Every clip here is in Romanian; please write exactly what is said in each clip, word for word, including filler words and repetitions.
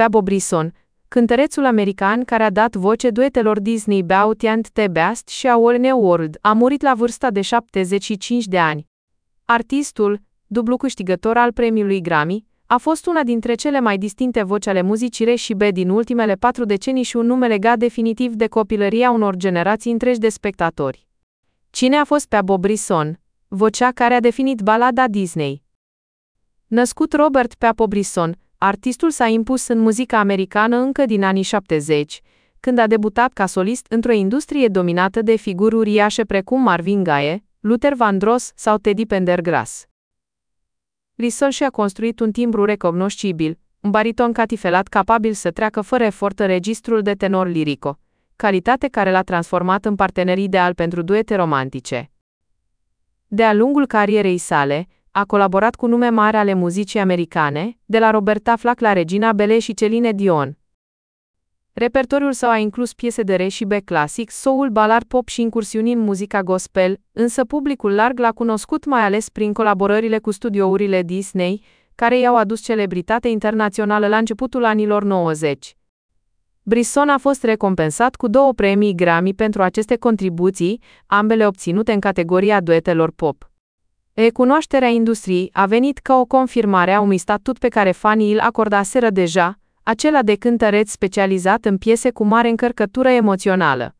Pabo Brisson, cântărețul american care a dat voce duetelor Disney Beauty and the Beast și a Whole New World, a murit la vârsta de șaptezeci și cinci de ani. Artistul, dublu câștigător al premiului Grammy, a fost una dintre cele mai distincte voci ale muzicii R and B din ultimele patru decenii și un nume legat definitiv de copilăria unor generații întregi de spectatori. Cine a fost Pabo Brisson? Vocea care a definit balada Disney. Născut Robert Pabo Brisson, artistul s-a impus în muzica americană încă din anii șaptezeci, când a debutat ca solist într-o industrie dominată de figuri uriașe precum Marvin Gaye, Luther Vandross sau Teddy Pendergrass. Brisson și-a construit un timbru recognoscibil, un bariton catifelat capabil să treacă fără efort în registrul de tenor lirico, calitate care l-a transformat în partener ideal pentru duete romantice. De-a lungul carierei sale, a colaborat cu nume mari ale muzicii americane, de la Roberta Flack la Regina Bele și Celine Dion. Repertoriul său a inclus piese de R and B clasic, soul, ballad pop și incursiuni în muzica gospel, însă publicul larg l-a cunoscut mai ales prin colaborările cu studiourile Disney, care i-au adus celebritate internațională la începutul anilor nouăzeci. Brisson a fost recompensat cu două premii Grammy pentru aceste contribuții, ambele obținute în categoria duetelor pop. Recunoașterea industriei a venit ca o confirmare a unui statut pe care fanii îl acordaseră deja, acela de cântăreț specializat în piese cu mare încărcătură emoțională.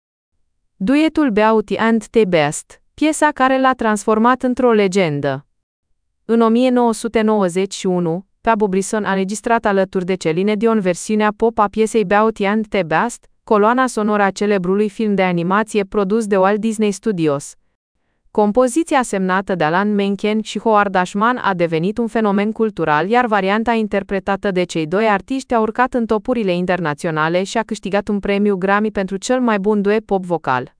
Duetul Beauty and the Beast, piesa care l-a transformat într-o legendă. În o mie nouă sute nouăzeci și unu, Pabo Brisson a înregistrat alături de Celine Dion versiunea pop a piesei Beauty and the Beast, coloana sonoră a celebrului film de animație produs de Walt Disney Studios. Compoziția semnată de Alan Menken și Howard Ashman a devenit un fenomen cultural, iar varianta interpretată de cei doi artiști a urcat în topurile internaționale și a câștigat un premiu Grammy pentru cel mai bun duet pop vocal.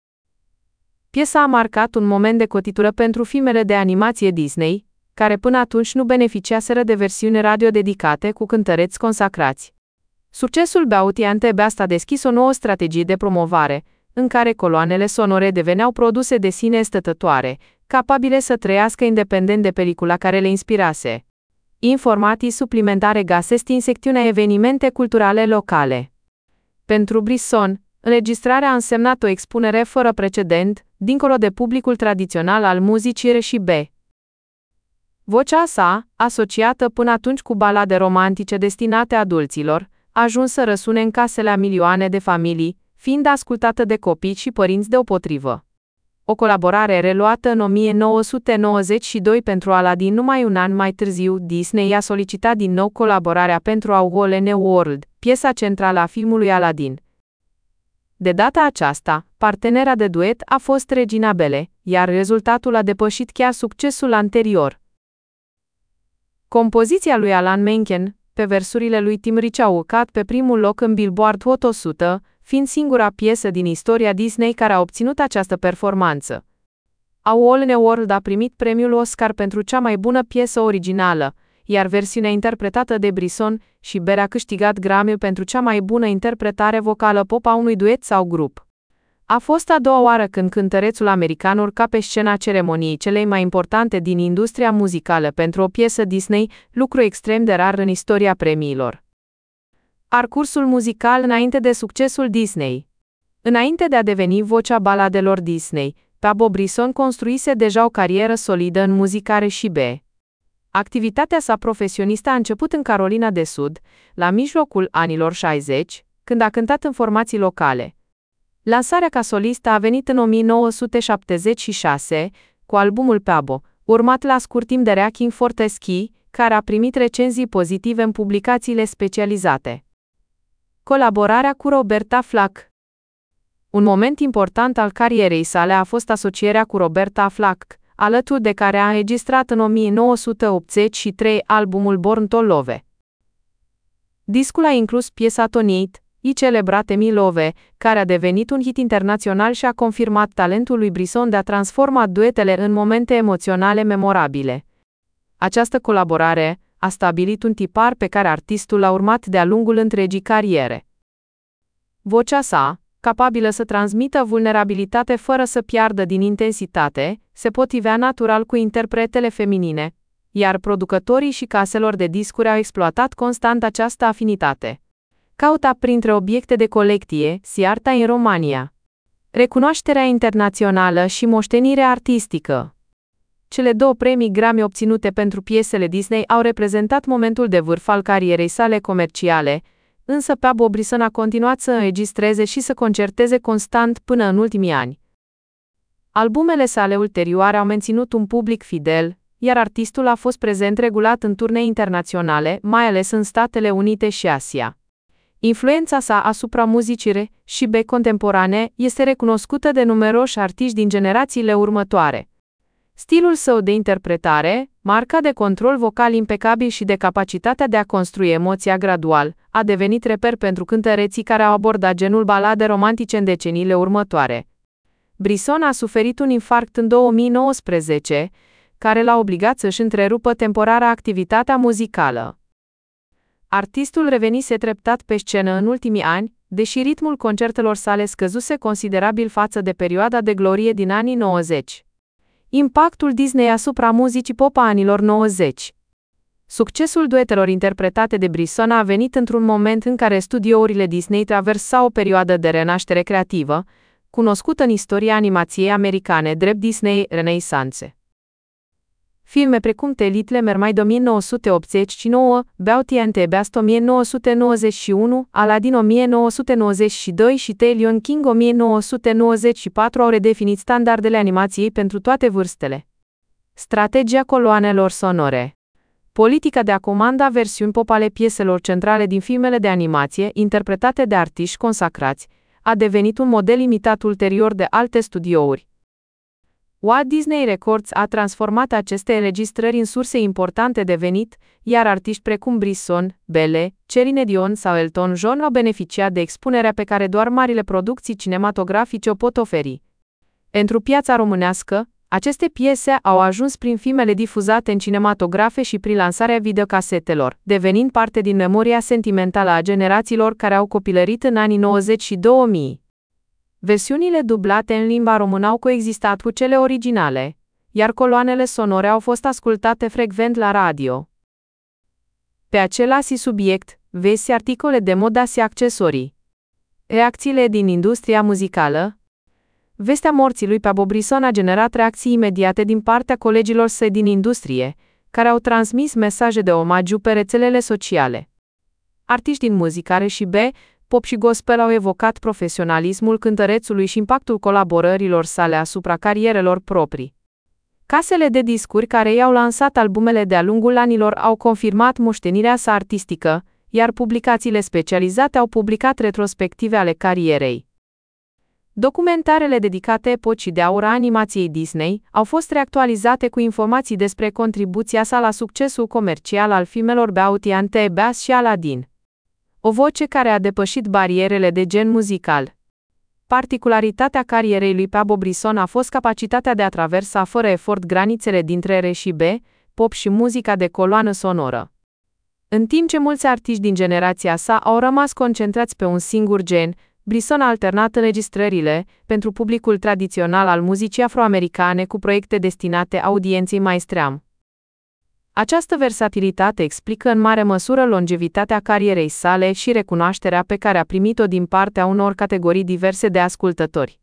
Piesa a marcat un moment de cotitură pentru filmele de animație Disney, care până atunci nu beneficiaseră de versiuni radio dedicate cu cântăreți consacrați. Succesul Beauty and the Beast a deschis o nouă strategie de promovare, în care coloanele sonore deveneau produse de sine stătătoare, capabile să trăiască independent de pelicula care le inspirase. Informații suplimentare găsesc în secțiunea evenimente culturale locale. Pentru Brisson, înregistrarea a însemnat o expunere fără precedent, dincolo de publicul tradițional al muzicii R and B. Vocea sa, asociată până atunci cu balade romantice destinate adulților, a ajuns să răsune în casele a milioane de familii, fiind ascultată de copii și părinți deopotrivă. O colaborare reluată în o mie nouă sute nouăzeci și doi pentru Aladdin. Numai un an mai târziu, Disney a solicitat din nou colaborarea pentru A Whole New World, piesa centrală a filmului Aladdin. De data aceasta, partenera de duet a fost Regina Bele, iar rezultatul a depășit chiar succesul anterior. Compoziția lui Alan Menken, pe versurile lui Tim Rich, a urcat pe primul loc în Billboard Hot o sută, fiind singura piesă din istoria Disney care a obținut această performanță. A Whole New World a primit premiul Oscar pentru cea mai bună piesă originală, iar versiunea interpretată de Brisson și Bere a câștigat Grammy pentru cea mai bună interpretare vocală pop a unui duet sau grup. A fost a doua oară când cântărețul american urca pe scena ceremoniei celei mai importante din industria muzicală pentru o piesă Disney, lucru extrem de rar în istoria premiilor. Parcursul muzical înainte de succesul Disney. Înainte de a deveni vocea baladelor Disney, Pabo Brisson construise deja o carieră solidă în muzica R and B. Activitatea sa profesionistă a început în Carolina de Sud, la mijlocul anilor șaizeci, când a cântat în formații locale. Lansarea ca solistă a venit în o mie nouă sute șaptezeci și șase, cu albumul Pabo, urmat la scurt timp de Reaching for the Sky, care a primit recenzii pozitive în publicațiile specializate. Colaborarea cu Roberta Flack. Un moment important al carierei sale a fost asocierea cu Roberta Flack, alături de care a înregistrat în o mie nouă sute optzeci și trei albumul Born to Love. Discul a inclus piesa Tonight, i celebrate Me Love, care a devenit un hit internațional și a confirmat talentul lui Brisson de a transforma duetele în momente emoționale memorabile. Această colaborare a stabilit un tipar pe care artistul l-a urmat de-a lungul întregii cariere. Vocea sa, capabilă să transmită vulnerabilitate fără să piardă din intensitate, se potrivea natural cu interpretele feminine, iar producătorii și caselor de discuri au exploatat constant această afinitate. Cauta printre obiecte de colecție, si arta în România. Recunoașterea internațională și moștenirea artistică. Cele două premii Grammy obținute pentru piesele Disney au reprezentat momentul de vârf al carierei sale comerciale, însă Bob Brisson a continuat să înregistreze și să concerteze constant până în ultimii ani. Albumele sale ulterioare au menținut un public fidel, iar artistul a fost prezent regulat în turnee internaționale, mai ales în Statele Unite și Asia. Influența sa asupra muzicii R și B contemporane este recunoscută de numeroși artiști din generațiile următoare. Stilul său de interpretare, marca de control vocal impecabil și de capacitatea de a construi emoția gradual, a devenit reper pentru cântăreții care au abordat genul balade romantice în deceniile următoare. Brisson a suferit un infarct în două mii nouăsprezece, care l-a obligat să-și întrerupă temporar activitatea muzicală. Artistul revenise treptat pe scenă în ultimii ani, deși ritmul concertelor sale scăzuse considerabil față de perioada de glorie din anii nouăzeci. Impactul Disney asupra muzicii pop a anilor nouăzeci. Succesul duetelor interpretate de Brisson a venit într-un moment în care studiourile Disney traversau o perioadă de renaștere creativă, cunoscută în istoria animației americane drept Disney Renaissance. Filme precum The Little Mermaid o mie nouă sute optzeci și nouă, Beauty and the Beast o mie nouă sute nouăzeci și unu, Aladdin o mie nouă sute nouăzeci și doi și The Lion King o mie nouă sute nouăzeci și patru au redefinit standardele animației pentru toate vârstele. Strategia coloanelor sonore. Politica de a comanda versiuni pop ale pieselor centrale din filmele de animație, interpretate de artiști consacrați, a devenit un model imitat ulterior de alte studiouri. Walt Disney Records a transformat aceste înregistrări în surse importante de venit, iar artiști precum Brisson, Belle, Celine Dion sau Elton John au beneficiat de expunerea pe care doar marile producții cinematografice o pot oferi. Pentru piața românească, aceste piese au ajuns prin filmele difuzate în cinematografe și prin lansarea videocasetelor, devenind parte din memoria sentimentală a generațiilor care au copilărit în anii nouăzeci și două mii. Versiunile dublate în limba română au coexistat cu cele originale, iar coloanele sonore au fost ascultate frecvent la radio. Pe același subiect, vezi articole de modă și accesorii. Reacțiile din industria muzicală. Vestea morții lui Bob Brisson a generat reacții imediate din partea colegilor săi din industrie, care au transmis mesaje de omagiu pe rețelele sociale. Artiști din muzică R și B, pop și gospel au evocat profesionalismul cântărețului și impactul colaborărilor sale asupra carierelor proprii. Casele de discuri care i-au lansat albumele de-a lungul anilor au confirmat moștenirea sa artistică, iar publicațiile specializate au publicat retrospective ale carierei. Documentarele dedicate epocii de aur a animației Disney au fost reactualizate cu informații despre contribuția sa la succesul comercial al filmelor Beauty and the Beast și Aladdin. O voce care a depășit barierele de gen muzical. Particularitatea carierei lui Bob Brisson a fost capacitatea de a traversa fără efort granițele dintre R și B, pop și muzica de coloană sonoră. În timp ce mulți artiști din generația sa au rămas concentrați pe un singur gen, Brisson a alternat înregistrările pentru publicul tradițional al muzicii afroamericane cu proiecte destinate audienței mainstream. Această versatilitate explică în mare măsură longevitatea carierei sale și recunoașterea pe care a primit-o din partea unor categorii diverse de ascultători.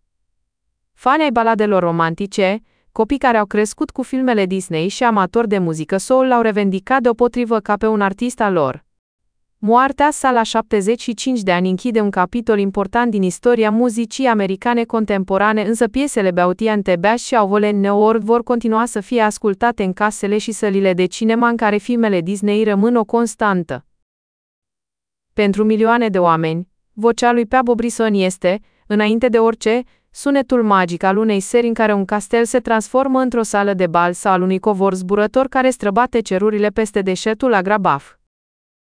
Fani ai baladelor romantice, copii care au crescut cu filmele Disney și amatori de muzică soul l-au revendicat deopotrivă ca pe un artist al lor. Moartea sa la șaptezeci și cinci de ani închide un capitol important din istoria muzicii americane contemporane, însă piesele Beauty and the Beast și All in the World vor continua să fie ascultate în casele și sălile de cinema în care filmele Disney rămân o constantă. Pentru milioane de oameni, vocea lui Bob Brisson este, înainte de orice, sunetul magic al unei seri în care un castel se transformă într-o sală de bal sau al unui covor zburător care străbate cerurile peste deșertul Agrabah.